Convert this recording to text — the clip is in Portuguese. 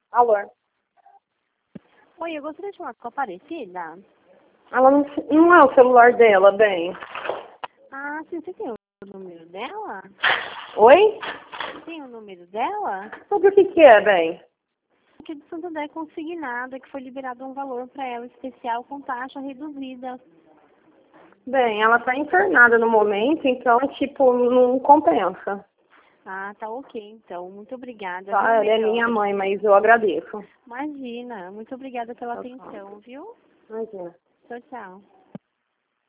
Alô? Oi, eu gostaria de falar com a Aparecida. Ela não é o celular dela, bem. Ah, sim, você tem o número dela? Oi? Tem o número dela? Sobre o que é, bem? Aqui de Santander consignada, que foi liberado um valor para ela especial com taxa reduzida. Bem, ela tá internada no momento, então, tipo, não compensa. Ah, tá ok, então. Muito obrigada, viu? Tá, ela é minha Melhoras. mãe, mas eu agradeço. Imagina. Muito obrigada pela Tchau, tchau. atenção, viu? Imagina. Tchau, tchau.